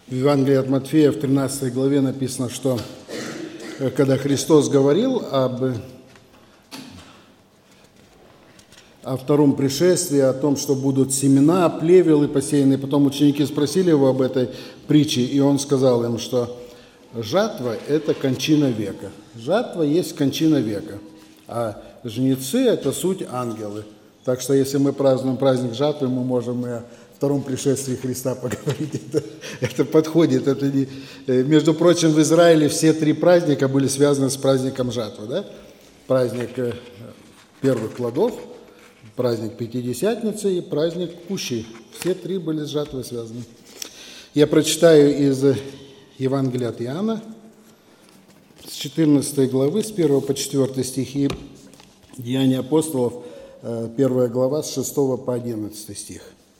В Евангелии от Матфея в 13 главе написано, что когда Христос говорил о втором пришествии, о том, что будут семена, плевелы посеяны, потом ученики спросили его об этой притче, и он сказал им, что жатва – это кончина века. Жатва есть кончина века, а жнецы – это суть ангелы. Так что если мы празднуем праздник жатвы, мы можем и о втором пришествии Христа поговорить. Это подходит. Это не... Между прочим, в Израиле все три праздника были связаны с праздником жатвы. Да? Праздник первых плодов, праздник Пятидесятницы и праздник Кущи. Все три были с жатвой связаны. Я прочитаю из Евангелия от Иоанна, с 14 главы, с 1 по 4 стихи, Деяния апостолов, 1 глава, с 6 по 11 стих.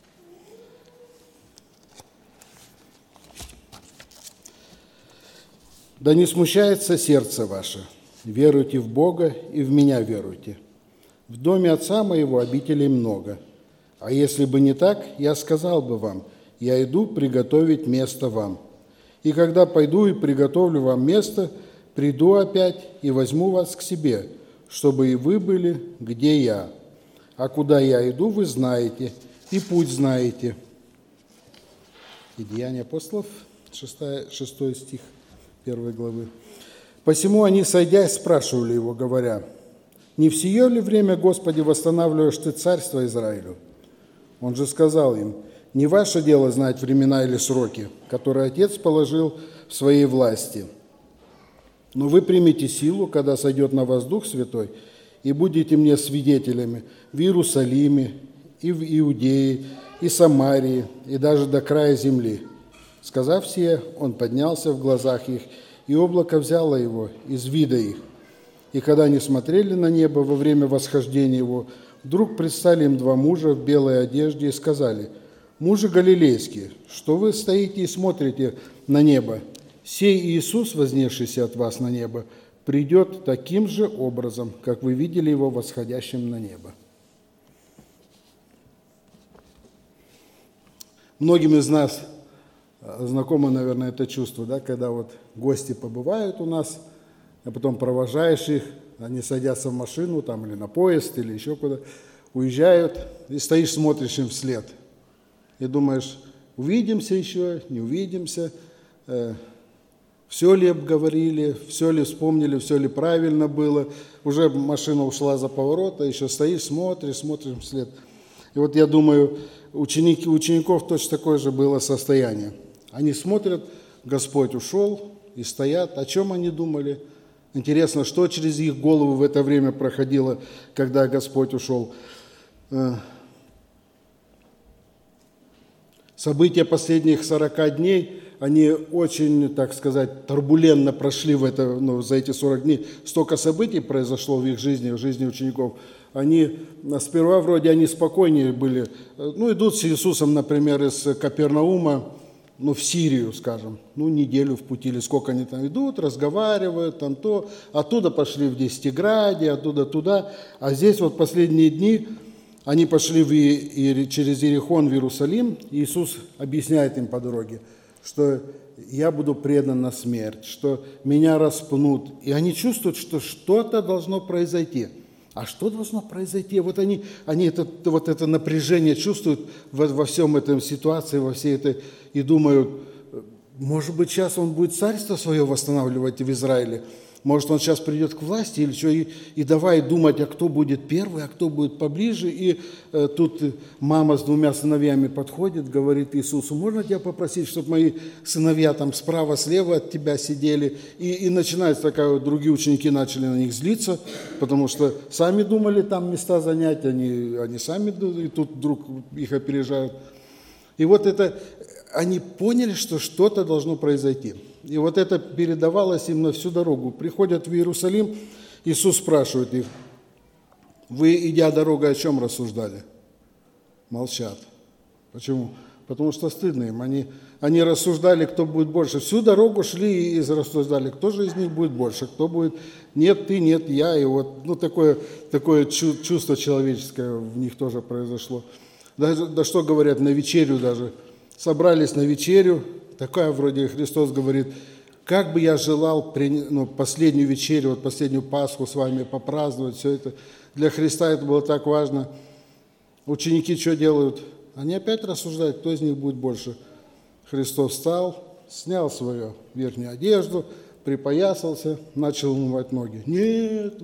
«Да не смущается сердце ваше, веруйте в Бога и в меня веруйте. В доме Отца моего обителей много, а если бы не так, я сказал бы вам, я иду приготовить место вам. И когда пойду и приготовлю вам место, приду опять и возьму вас к себе, чтобы и вы были, где я. А куда я иду, вы знаете, и путь знаете». И Деяния апостолов, 6 стих 1 главы. «Посему они, сойдясь, спрашивали его, говоря, не в сие ли время, Господи, восстанавливаешь ты царство Израилю? Он же сказал им, не ваше дело знать времена или сроки, которые Отец положил в своей власти. Но вы примете силу, когда сойдет на вас Дух Святой, и будете мне свидетелями в Иерусалиме, и в Иудее, и Самарии, и даже до края земли. Сказав сие, он поднялся в глазах их, и облако взяло его из вида их. И когда они смотрели на небо во время восхождения его, вдруг предстали им два мужа в белой одежде и сказали, мужи галилейские, что вы стоите и смотрите на небо? Сей Иисус, вознесшийся от вас на небо, придет таким же образом, как вы видели его восходящим на небо». Многим из нас знакомо, наверное, это чувство, да, когда вот гости побывают у нас, а потом провожаешь их, они садятся в машину там, или на поезд, или еще куда, уезжают, и стоишь, смотришь им вслед. И думаешь, увидимся еще, не увидимся, все ли обговорили, все ли вспомнили, все ли правильно было. Уже машина ушла за поворот, а еще стоишь, смотришь им вслед. И вот я думаю, у учеников точно такое же было состояние. Они смотрят, Господь ушел, и стоят. О чем они думали? Интересно, что через их голову в это время проходило, когда Господь ушел? События последних 40 дней, они очень, так сказать, турбулентно прошли за эти 40 дней. Столько событий произошло в их жизни, в жизни учеников. Они сперва вроде они спокойнее были. Идут с Иисусом, например, из Капернаума, в Сирию, скажем, неделю в пути, или сколько они там идут, разговаривают, там то. Оттуда пошли в Десятиграде, оттуда туда. А здесь вот последние дни они пошли через Иерихон в Иерусалим. Иисус объясняет им по дороге, что я буду предан на смерть, что меня распнут. И они чувствуют, что что-то должно произойти. А что должно произойти? Вот они это напряжение чувствуют во всем этом ситуации, во всей этой, и думают, может быть, сейчас он будет царство свое восстанавливать в Израиле, может, он сейчас придет к власти или что, и давай думать, а кто будет первый, а кто будет поближе. И тут мама с 2 сыновьями подходит, говорит Иисусу, можно тебя попросить, чтобы мои сыновья там справа-слева от тебя сидели? И начинается такая, другие ученики начали на них злиться, потому что сами думали там места занять, они сами, и тут вдруг их опережают. И вот это, они поняли, что что-то должно произойти. И вот это передавалось им на всю дорогу. Приходят в Иерусалим, Иисус спрашивает их, вы, идя дорогой, о чем рассуждали? Молчат. Почему? Потому что стыдно им. Они рассуждали, кто будет больше. Всю дорогу шли и рассуждали, кто же из них будет больше, кто будет нет ты, нет я. И вот такое чувство человеческое в них тоже произошло. Да что говорят, на вечерю даже. Собрались на вечерю, такая вроде Христос говорит, как бы я желал последнюю вечерю, вот последнюю Пасху с вами попраздновать, все это. Для Христа это было так важно. Ученики что делают? Они опять рассуждают, кто из них будет больше. Христос встал, снял свою верхнюю одежду, припоясался, начал умывать ноги. Нет,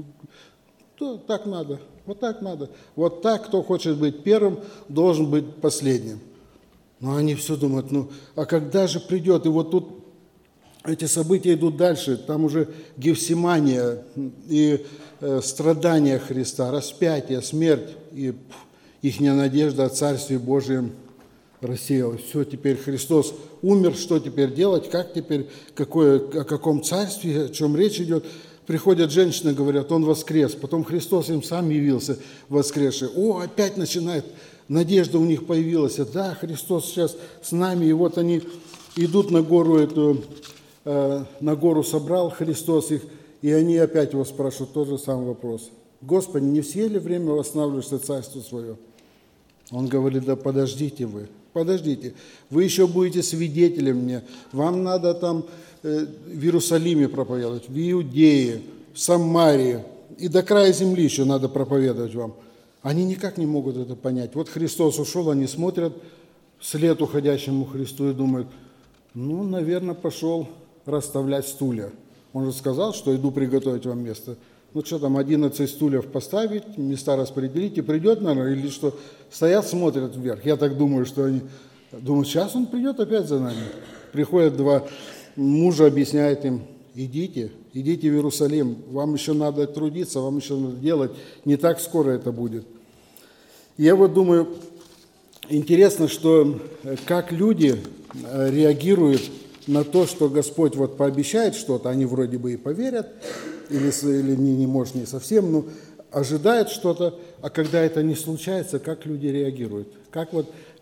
так надо, вот так надо. Вот так, кто хочет быть первым, должен быть последним. Но они все думают, а когда же придет? И вот тут эти события идут дальше, там уже Гефсимания и страдания Христа, распятие, смерть, и ихняя надежда о Царстве Божьем рассеялась. Все, теперь Христос умер, что теперь делать, как теперь, о каком царстве, о чем речь идет. Приходят женщины, говорят, Он воскрес, потом Христос им сам явился воскресший. Опять начинает, надежда у них появилась. Да, Христос сейчас с нами, и вот они идут на гору на гору собрал Христос их, и они опять его спрашивают тот же самый вопрос. Господи, не все ли время восстанавливаешься царство свое? Он говорит, да подождите вы, подождите, вы еще будете свидетелем мне, вам надо там в Иерусалиме проповедовать, в Иудее, в Самарии, и до края земли еще надо проповедовать вам. Они никак не могут это понять. Вот Христос ушел, они смотрят вслед уходящему Христу и думают, наверное, пошел расставлять стулья. Он же сказал, что иду приготовить вам место. Что там, 11 стульев поставить, места распределить, и придет, наверное, или что? Стоят, смотрят вверх. Я так думаю, что они думают, сейчас он придет опять за нами. Приходят два мужа, объясняет им, идите в Иерусалим, вам еще надо трудиться, вам еще надо делать, не так скоро это будет. Я вот думаю, интересно, что как люди реагируют на то, что Господь вот пообещает что-то, они вроде бы и поверят, или не может не совсем, но ожидают что-то, а когда это не случается, как люди реагируют? Как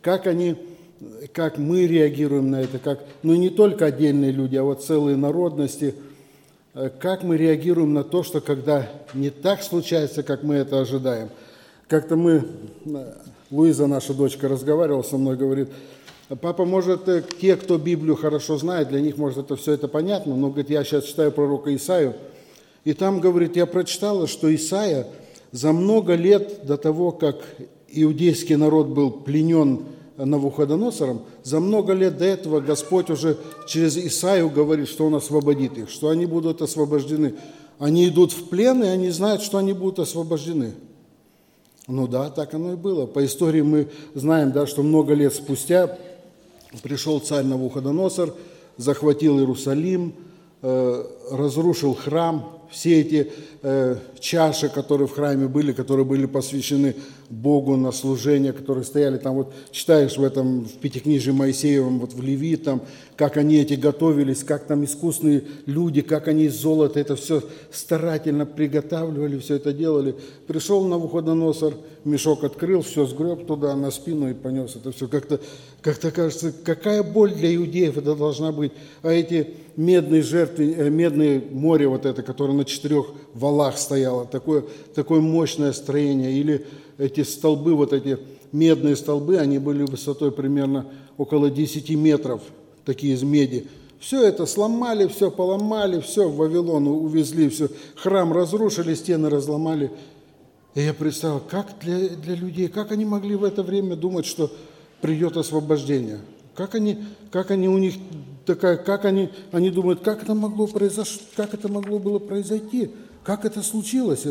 мы реагируем на это, не только отдельные люди, а вот целые народности, как мы реагируем на то, что когда не так случается, как мы это ожидаем. Как-то Луиза, наша дочка, разговаривала со мной, говорит, папа, может, те, кто Библию хорошо знает, для них, может, все это понятно, но, говорит, я сейчас читаю пророка Исаию, и там, говорит, я прочитала, что Исаия за много лет до того, как иудейский народ был пленен Навуходоносором, за много лет до этого Господь уже через Исаию говорит, что Он освободит их, что они будут освобождены. Они идут в плен, и они знают, что они будут освобождены. Да, так оно и было. По истории мы знаем, да, что много лет спустя пришел царь Навуходоносор, захватил Иерусалим, разрушил храм, все эти чаши, которые в храме были, которые были посвящены Богу на служение, которые стояли там, вот читаешь в Пятикнижии Моисеевом, вот в Левит, там, как они эти готовились, как там искусные люди, как они из золота это все старательно приготавливали, все это делали. Пришел Навуходоносор, мешок открыл, все сгреб туда на спину и понес это все. Как-то кажется, какая боль для иудеев это должна быть. А эти медные жертвы, медное море вот это, которое на 4 валах стояло, такое мощное строение, или эти столбы, вот эти медные столбы, они были высотой примерно около 10 метров, такие из меди. Все это сломали, все поломали, все в Вавилон увезли, все, храм разрушили, стены разломали. И я представил, как для людей, как они могли в это время думать, что придет освобождение? Как они у них такая, они думают, как это могло было произойти, как это случилось,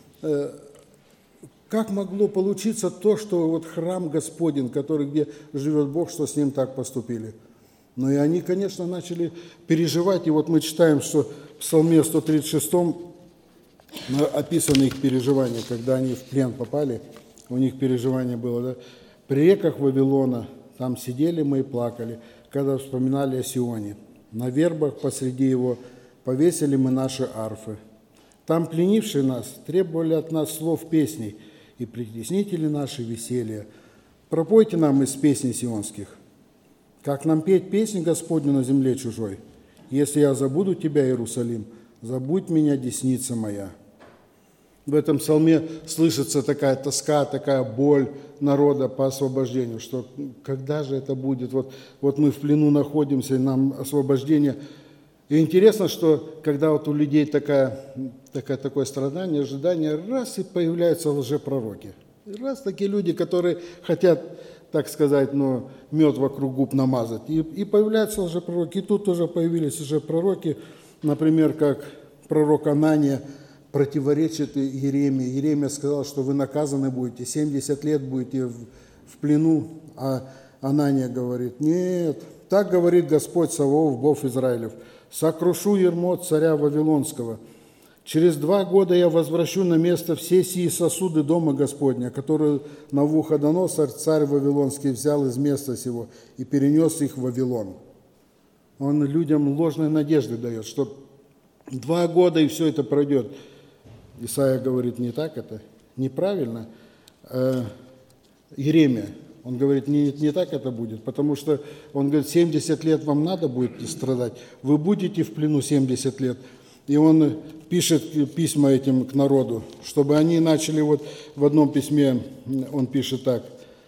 как могло получиться то, что вот храм Господень, где живет Бог, что с ним так поступили. И они, конечно, начали переживать, и вот мы читаем, что в Псалме 136 описаны их переживания, когда они в плен попали, у них переживание было, да? «При реках Вавилона там сидели мы и плакали, когда вспоминали о Сионе. На вербах посреди его повесили мы наши арфы. Там пленившие нас требовали от нас слов песней, и притеснители наши веселья. Пропойте нам из песней сионских. Как нам петь песнь Господню на земле чужой? Если я забуду тебя, Иерусалим, забудь меня, десница моя». В этом псалме слышится такая тоска, такая боль народа по освобождению, что когда же это будет? Вот мы в плену находимся, и нам освобождение. И интересно, что когда вот у людей такое страдание, ожидание, раз и появляются лжепророки. И раз такие люди, которые хотят, так сказать, мед вокруг губ намазать. И появляются лжепророки. И тут тоже появились лжепророки, например, как пророк Анания, противоречит Иеремии. Иеремия сказал, что вы наказаны будете, 70 лет будете в плену, а Анания говорит, нет, так говорит Господь Саваоф, Бог Израилев, сокрушу ярмо царя Вавилонского. Через 2 года я возвращу на место все сии сосуды дома Господня, которые Навуходоносор, царь Вавилонский, взял из места сего и перенес их в Вавилон. Он людям ложной надежды дает, что 2 года и все это пройдет. Исайя говорит, не так это, неправильно. Иеремия, он говорит, не так это будет, потому что, он говорит, 70 лет вам надо будет страдать, вы будете в плену 70 лет. И он пишет письма этим к народу, чтобы они начали, вот в одном письме он пишет так.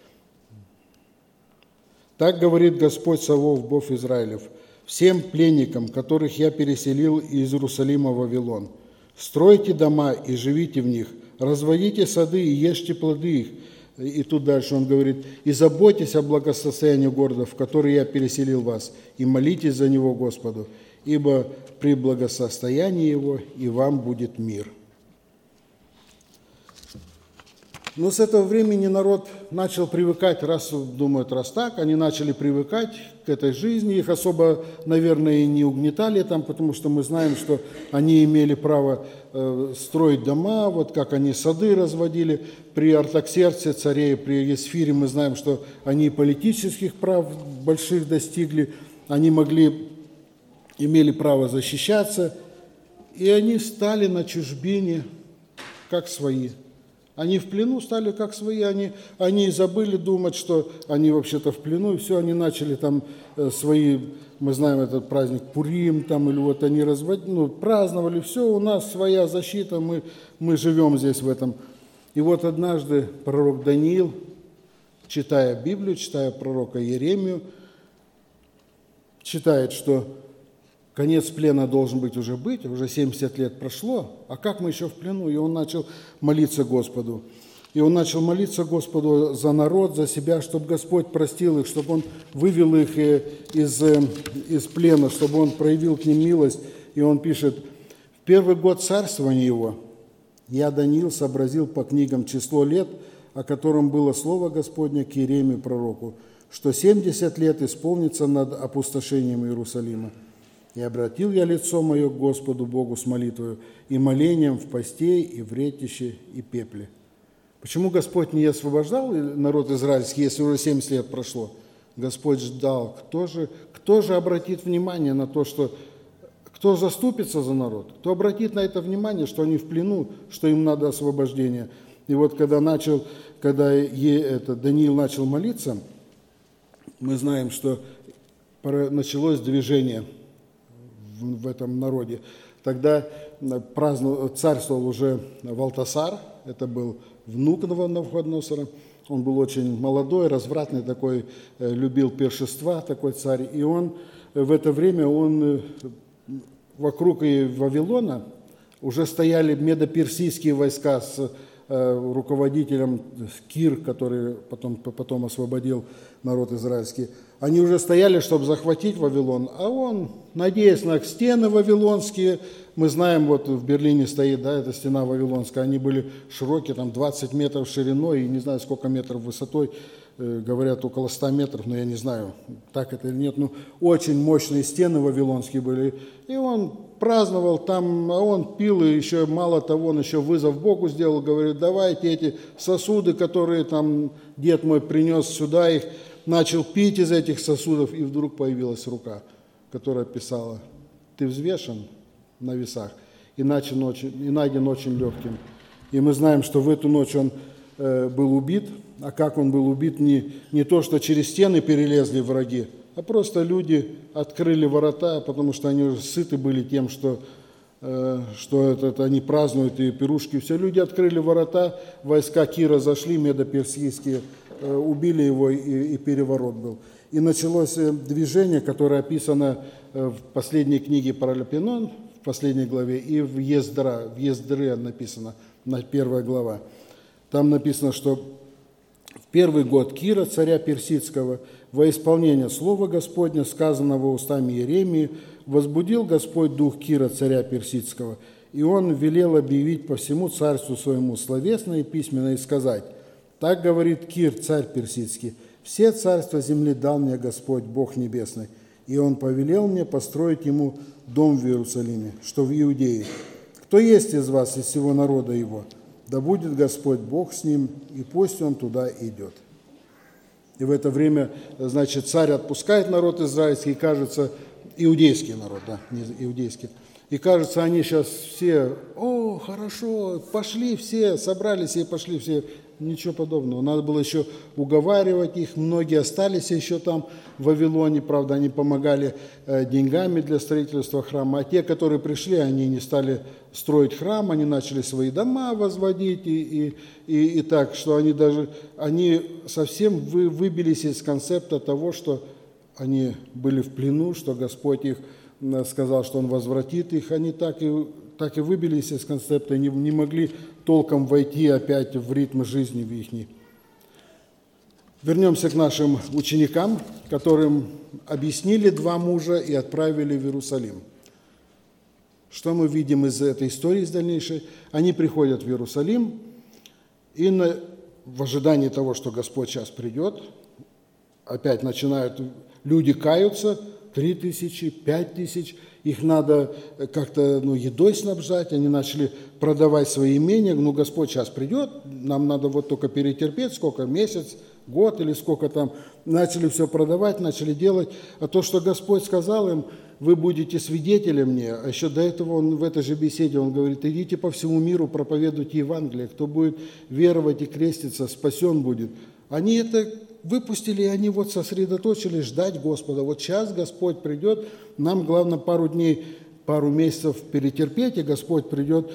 Так говорит Господь Саваоф, Бог Израилев, всем пленникам, которых я переселил из Иерусалима в Вавилон. Стройте дома и живите в них, разводите сады и ешьте плоды их. И тут дальше он говорит, и заботьтесь о благосостоянии города, в который я переселил вас, и молитесь за него Господу, ибо при благосостоянии его и вам будет мир. Но с этого времени народ начал привыкать, раз так, они начали привыкать к этой жизни. Их особо, наверное, и не угнетали там, потому что мы знаем, что они имели право строить дома, вот как они сады разводили. При Артаксерксе, царе, при Есфире мы знаем, что они политических прав больших достигли, они имели право защищаться, и они стали на чужбине как свои. Они в плену стали как свои, они забыли думать, что они вообще-то в плену, и все, они начали там свои, мы знаем этот праздник Пурим, там, или вот они праздновали, все, у нас своя защита, мы живем здесь в этом. И вот однажды пророк Даниил, читая Библию, читая пророка Иеремию, читает, что конец плена должен уже 70 лет прошло, а как мы еще в плену? И он начал молиться Господу. И он начал молиться Господу за народ, за себя, чтобы Господь простил их, чтобы Он вывел их из плена, чтобы Он проявил к ним милость. И он пишет, в 1-й год царствования его я, Даниил, сообразил по книгам число лет, о котором было слово Господне к Иеремии пророку, что 70 лет исполнится над опустошением Иерусалима. И обратил я лицо мое к Господу Богу с молитвою и молением в посте, и в ретище, и пепле. Почему Господь не освобождал народ израильский, если уже 70 лет прошло? Господь ждал, кто же обратит внимание на то, что кто заступится за народ, кто обратит на это внимание, что они в плену, что им надо освобождение. И вот когда Даниил начал молиться, мы знаем, что началось движение в этом народе. Тогда царствовал уже Валтасар, это был внук Навуходоносора. Он был очень молодой, развратный такой, любил пиршества, такой царь. И он в это время, вокруг Вавилона уже стояли медоперсийские войска с руководителем Кир, который потом освободил народ израильский. Они уже стояли, чтобы захватить Вавилон, а он, надеясь на стены вавилонские, мы знаем, вот в Берлине стоит, эта стена вавилонская, они были широкие, там 20 метров шириной и не знаю сколько метров высотой, говорят около 100 метров, но я не знаю, так это или нет, очень мощные стены вавилонские были. И он праздновал там, а он пил, и еще мало того, он еще вызов Богу сделал, говорит, давайте эти сосуды, которые там дед мой принес сюда, их начал пить из этих сосудов, и вдруг появилась рука, которая писала, ты взвешен на весах и найден очень легким. И мы знаем, что в эту ночь он был убит, а как он был убит, не то, что через стены перелезли враги, а просто люди открыли ворота, потому что они уже сыты были тем, что что это они празднуют и пирушки. Все люди открыли ворота, войска Кира зашли, медоперсидские, убили его, и переворот был. И началось движение, которое описано в последней книге Паралипоменон, в последней главе, и в Ездре написано, на 1 глава. Там написано, что в первый год Кира, царя персидского, во исполнение слова Господня, сказанного устами Иеремии, возбудил Господь дух Кира, царя персидского, и он велел объявить по всему царству своему словесно и письменно и сказать: «Так говорит Кир, царь персидский, все царства земли дал мне Господь, Бог небесный, и он повелел мне построить ему дом в Иерусалиме, что в Иудее. Кто есть из вас, из всего народа его? Да будет Господь Бог с ним, и пусть он туда идет». И в это время, значит, царь отпускает народ израильский, и кажется, иудейский народ, да, не иудейский. И кажется, они сейчас все: «О, хорошо, пошли все, собрались и пошли все». Ничего подобного. Надо было еще уговаривать их. Многие остались еще там, в Вавилоне. Правда, они помогали деньгами для строительства храма. А те, которые пришли, они не стали строить храм, они начали свои дома возводить. И так, что они совсем выбились из концепта того, что они были в плену, что Господь их сказал, что Он возвратит их. Они так и выбились из концепта, не могли толком войти опять в ритм жизни в ихний. Вернемся к нашим ученикам, которым объяснили два мужа и отправили в Иерусалим. Что мы видим из этой истории, из дальнейшей? Они приходят в Иерусалим, и в ожидании того, что Господь сейчас придет, опять начинают люди каются, 3000, 5000, их надо как-то едой снабжать, они начали продавать свои имения, Господь сейчас придет, нам надо вот только перетерпеть, сколько, месяц, год или сколько там, начали все продавать, начали делать, а то, что Господь сказал им: вы будете свидетелем мне, а еще до этого Он в этой же беседе, Он говорит: идите по всему миру, проповедуйте Евангелие, кто будет веровать и креститься, спасен будет. Они это выпустили, и они вот сосредоточились ждать Господа. Вот сейчас Господь придет, нам главное пару дней, пару месяцев перетерпеть, и Господь придет.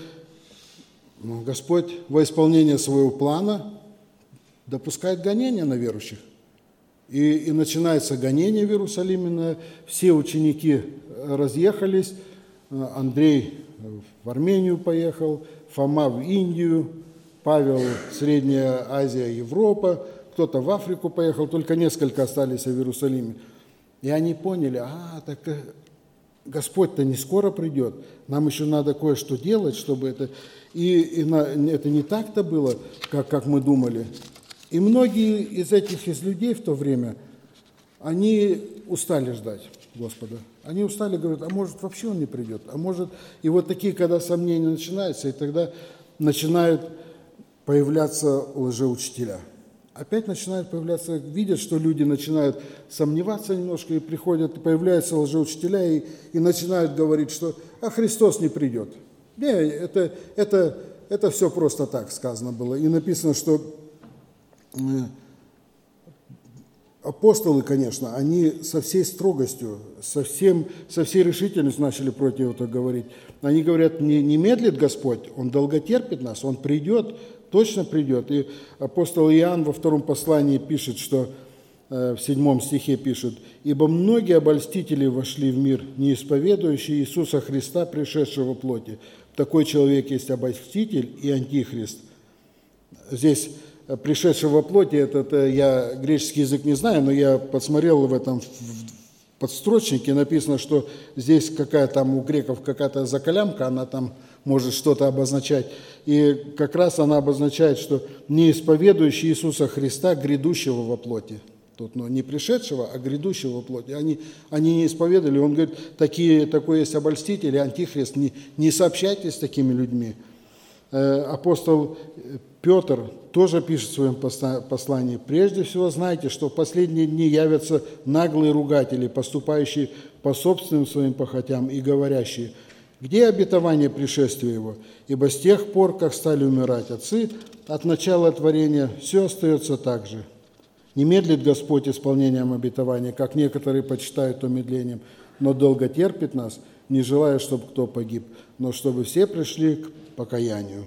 Но Господь во исполнение своего плана допускает гонения на верующих. И начинается гонение в Иерусалиме, все ученики разъехались, Андрей в Армению поехал, Фома в Индию, Павел Средняя Азия, Европа, кто-то в Африку поехал, только несколько остались в Иерусалиме. И они поняли: так Господь-то не скоро придет, нам еще надо кое-что делать, чтобы это... И это не так-то было, как мы думали. И многие из людей в то время, они устали ждать Господа. Они устали, говорят: а может вообще Он не придет, а может... И вот такие, когда сомнения начинаются, и тогда начинают появляться лжеучителя. Опять начинают появляться, видят, что люди начинают сомневаться немножко, и приходят, и появляются лжеучителя, и начинают говорить, что Христос не придет. Не, это все просто так сказано было. И написано, что апостолы, конечно, они со всей строгостью, со всей решительностью начали против этого говорить. Они говорят: не медлит Господь, Он долготерпит нас, Он придет, точно придет. И апостол Иоанн во 2 послании пишет, что в 7 стихе пишет: «Ибо многие обольстители вошли в мир, не исповедующие Иисуса Христа, пришедшего во плоти». Такой человек есть обольститель и антихрист. Здесь пришедшего во плоти, я греческий язык не знаю, но я подсмотрел в этом подстрочнике, написано, что здесь у греков какая-то закалямка, она там может что-то обозначать. И как раз она обозначает, что не исповедующий Иисуса Христа, грядущего во плоти. Тут, не пришедшего, а грядущего во плоти. Они не исповедовали. Он говорит: такой есть обольститель, антихрист, не сообщайтесь с такими людьми. Апостол Петр тоже пишет в своем послании: «Прежде всего знайте, что в последние дни явятся наглые ругатели, поступающие по собственным своим похотям и говорящие: где обетование пришествия его? Ибо с тех пор, как стали умирать отцы, от начала творения все остается так же. Не медлит Господь исполнением обетования, как некоторые почитают то медлением, но долго терпит нас, не желаю, чтобы кто погиб, но чтобы все пришли к покаянию».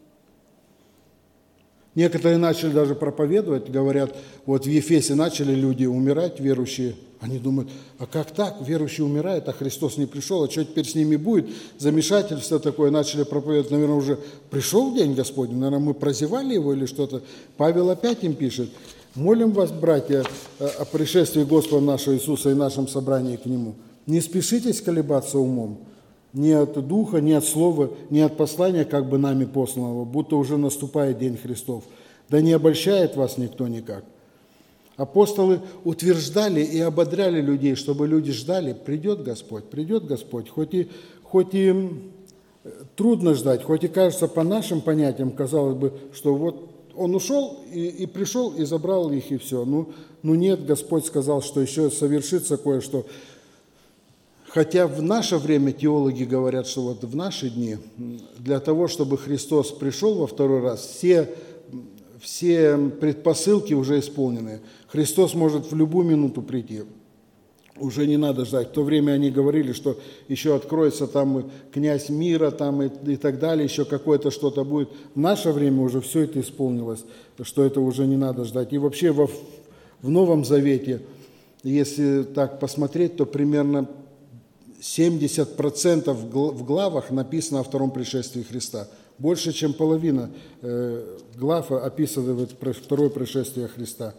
Некоторые начали даже проповедовать, говорят, вот в Ефесе начали люди умирать, верующие. Они думают, а как так, верующие умирают, а Христос не пришел, а что теперь с ними будет? Замешательство такое, начали проповедовать, наверное, уже пришел день Господень, наверное, мы прозевали его или что-то. Павел опять им пишет: «Молим вас, братья, о пришествии Господа нашего Иисуса и нашем собрании к Нему. Не спешитесь колебаться умом, ни от Духа, ни от Слова, ни от послания, как бы нами посланного, будто уже наступает день Христов. Да не обольщает вас никто никак». Апостолы утверждали и ободряли людей, чтобы люди ждали: придет Господь, придет Господь. Хоть и трудно ждать, хоть и кажется по нашим понятиям, казалось бы, что вот Он ушел и пришел и забрал их, и все. Ну нет, Господь сказал, что еще совершится кое-что. Хотя в наше время теологи говорят, что вот в наши дни для того, чтобы Христос пришел во второй раз, все предпосылки уже исполнены. Христос может в любую минуту прийти. Уже не надо ждать. В то время они говорили, что еще откроется там князь мира там и так далее, еще какое-то что-то будет. В наше время уже все это исполнилось, что это уже не надо ждать. И вообще в Новом Завете, если так посмотреть, то примерно 70% в главах написано о втором пришествии Христа. Больше, чем половина глав описывает второе пришествие Христа.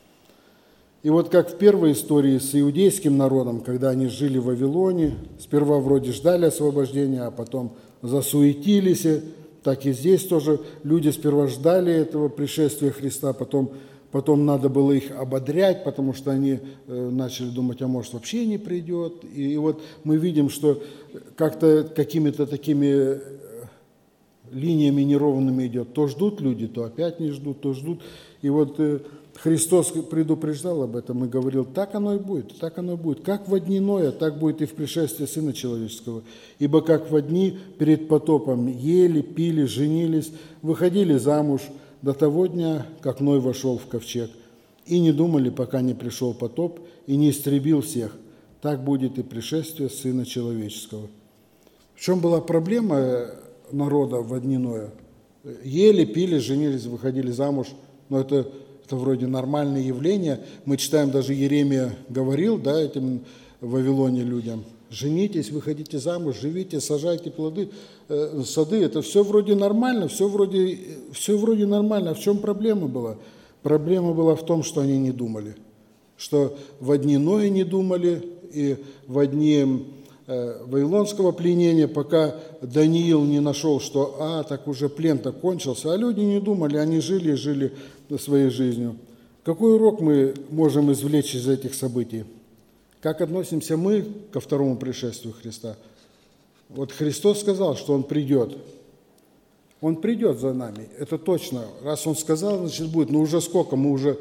И вот как в первой истории с иудейским народом, когда они жили в Вавилоне, сперва вроде ждали освобождения, а потом засуетились, так и здесь тоже люди сперва ждали этого пришествия Христа, потом надо было их ободрять, потому что они начали думать, а может вообще не придет. И вот мы видим, что как-то какими-то такими линиями неровными идет. То ждут люди, то опять не ждут, то ждут. И вот Христос предупреждал об этом и говорил, так оно и будет, так оно и будет. Как во дни Ноя, так будет и в пришествии Сына Человеческого. Ибо как во дни перед потопом ели, пили, женились, выходили замуж до того дня, как Ной вошел в ковчег, и не думали, пока не пришел потоп и не истребил всех. Так будет и пришествие Сына Человеческого». В чем была проблема народа во дни Ноя? Ели, пили, женились, выходили замуж. Но это вроде нормальное явление. Мы читаем, даже Иеремия говорил, да, этим в Вавилоне людям: женитесь, выходите замуж, живите, сажайте плоды, сады. Это все вроде нормально, все вроде нормально. А в чем проблема была? Проблема была в том, что они не думали. Что во дни Ноя не думали, и во дни вавилонского пленения, пока Даниил не нашел, что так уже плен-то кончился, а люди не думали, они жили своей жизнью. Какой урок мы можем извлечь из этих событий? Как относимся мы ко второму пришествию Христа? Вот Христос сказал, что Он придет. Он придет за нами, это точно. Раз Он сказал, значит будет. Но уже сколько? Мы уже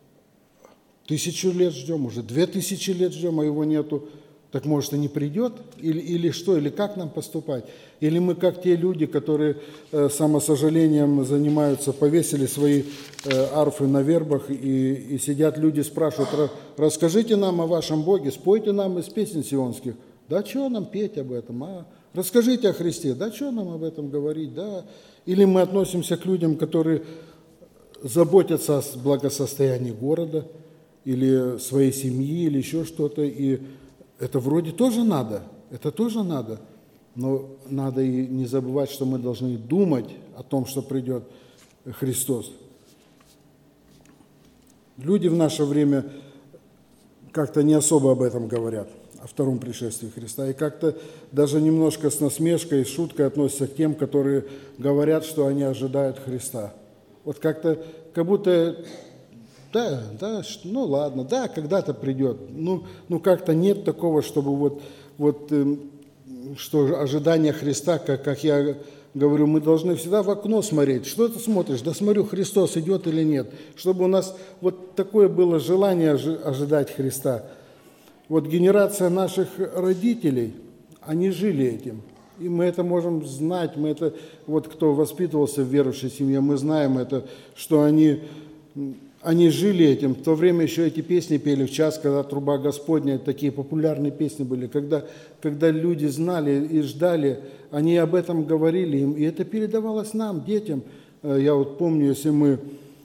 1000 лет ждем, уже 2000 лет ждем, а Его нету. Так может и не придет? Или что? Или как нам поступать? Или мы как те люди, которые самосожалением занимаются, повесили свои арфы на вербах, и сидят люди, спрашивают: расскажите нам о вашем Боге, спойте нам из песен сионских. Да что нам петь об этом? Расскажите о Христе. Да что нам об этом говорить? Да. Или мы относимся к людям, которые заботятся о благосостоянии города, или своей семьи, или еще что-то, и это вроде тоже надо, но надо и не забывать, что мы должны думать о том, что придет Христос. Люди в наше время как-то не особо об этом говорят, о втором пришествии Христа, и как-то даже немножко с насмешкой, с шуткой относятся к тем, которые говорят, что они ожидают Христа. Вот как-то, как будто... Да, ну ладно, да, когда-то придет. Ну как-то нет такого, чтобы что ожидание Христа, как я говорю, мы должны всегда в окно смотреть. Что ты смотришь? Да смотрю, Христос идет или нет. Чтобы у нас вот такое было желание ожидать Христа. Вот генерация наших родителей, они жили этим. И мы это можем знать, мы это, вот кто воспитывался в верующей семье, мы знаем это, что они Они жили этим. В то время еще эти песни пели в час, когда труба Господня, такие популярные песни были. Когда люди знали и ждали, они об этом говорили им. И это передавалось нам, детям. Я вот помню, если мы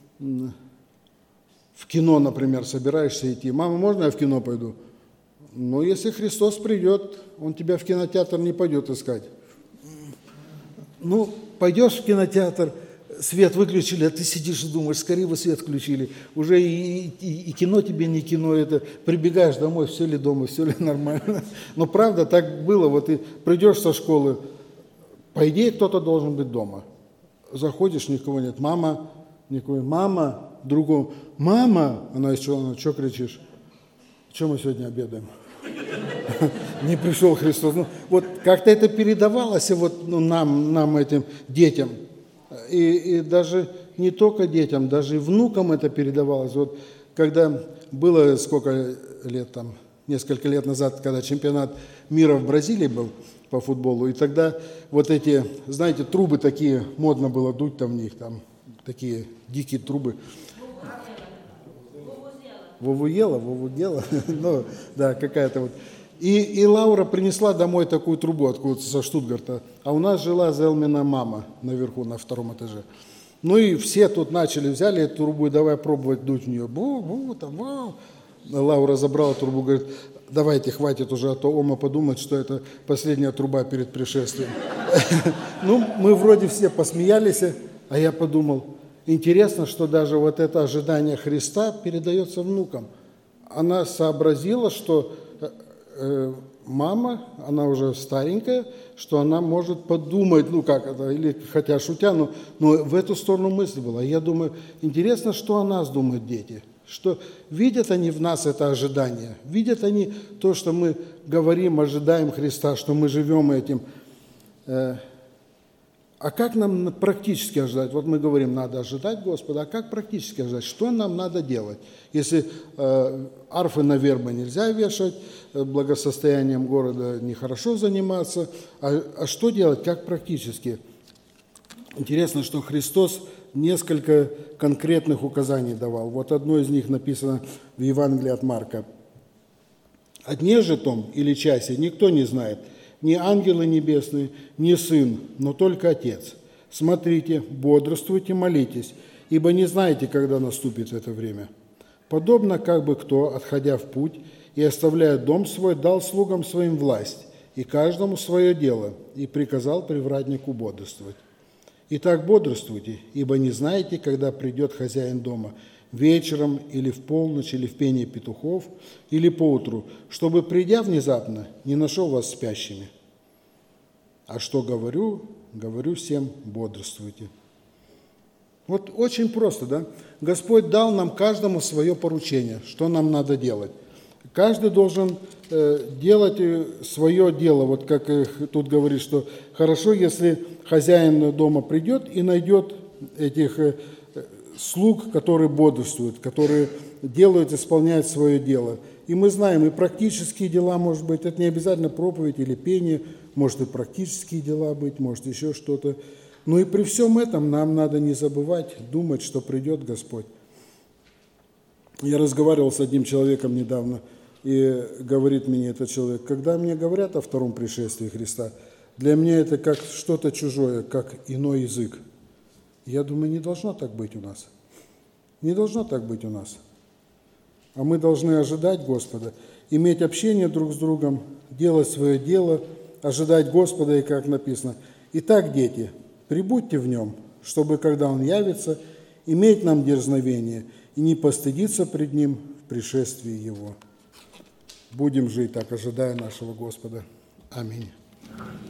в кино, например, собираешься идти. Мама, можно я в кино пойду? Но если Христос придет, Он тебя в кинотеатр не пойдет искать. Ну, пойдешь в кинотеатр, свет выключили, а ты сидишь и думаешь, скорее бы свет включили. Уже и кино тебе не кино, это прибегаешь домой, все ли дома, все ли нормально. Но правда, так было. Вот ты придешь со школы, по идее, кто-то должен быть дома. Заходишь, никого нет. Мама, никого нет. Мама, другому. Мама, она еще, что кричишь? Что мы сегодня обедаем? Не пришел Христос. Ну, вот как-то это передавалось вот, нам, этим детям. И даже не только детям, даже и внукам это передавалось. Вот когда было сколько лет, там, несколько лет назад, когда чемпионат мира в Бразилии был по футболу, и тогда вот эти, знаете, трубы такие, модно было дуть там в них, там такие дикие трубы. Вовуела, ну, да, какая-то вот. И Лаура принесла домой такую трубу откуда-то со Штутгарта. А у нас жила Зелмина мама наверху, на 2-м этаже. Ну и все тут взяли эту трубу и давай пробовать дуть в нее. Лаура забрала трубу, говорит, давайте, хватит уже, а то Ома подумает, что это последняя труба перед пришествием. Ну, мы вроде все посмеялись, а я подумал, интересно, что даже вот это ожидание Христа передается внукам. Она сообразила, что мама, она уже старенькая, что она может подумать, ну как это, или хотя шутя, но в эту сторону мысль была. Я думаю, интересно, что о нас думают дети, что видят они в нас это ожидание, видят они то, что мы говорим, ожидаем Христа, что мы живем этим. А как нам практически ожидать? Вот мы говорим, надо ожидать Господа, а как практически ожидать? Что нам надо делать? Если арфы на вербы нельзя вешать, благосостоянием города нехорошо заниматься, а что делать, как практически? Интересно, что Христос несколько конкретных указаний давал. Вот одно из них написано в Евангелии от Марка. «О дне же том или часе никто не знает, ни ангелы небесные, ни Сын, но только Отец. Смотрите, бодрствуйте, молитесь, ибо не знаете, когда наступит это время. Подобно как бы кто, отходя в путь и оставляя дом свой, дал слугам своим власть, и каждому свое дело, и приказал привратнику бодрствовать. Итак, бодрствуйте, ибо не знаете, когда придет хозяин дома, вечером или в полночь, или в пение петухов, или поутру, чтобы, придя внезапно, не нашел вас спящими. А что говорю всем, бодрствуйте». Вот очень просто, да? Господь дал нам каждому свое поручение, что нам надо делать. Каждый должен делать свое дело. Вот как тут говорит, что хорошо, если хозяин дома придет и найдет этих слуг, которые бодрствуют, которые делают, исполняют свое дело. И мы знаем, и практические дела, может быть, это не обязательно проповедь или пение, может и практические дела быть, может еще что-то. Но и при всем этом нам надо не забывать, думать, что придет Господь. Я разговаривал с одним человеком недавно, и говорит мне этот человек, когда мне говорят о втором пришествии Христа, для меня это как что-то чужое, как иной язык. Я думаю, не должно так быть у нас. Не должно так быть у нас. А мы должны ожидать Господа, иметь общение друг с другом, делать свое дело, ожидать Господа, и как написано. Итак, дети, прибудьте в Нем, чтобы, когда Он явится, иметь нам дерзновение и не постыдиться пред Ним в пришествии Его. Будем жить так, ожидая нашего Господа. Аминь.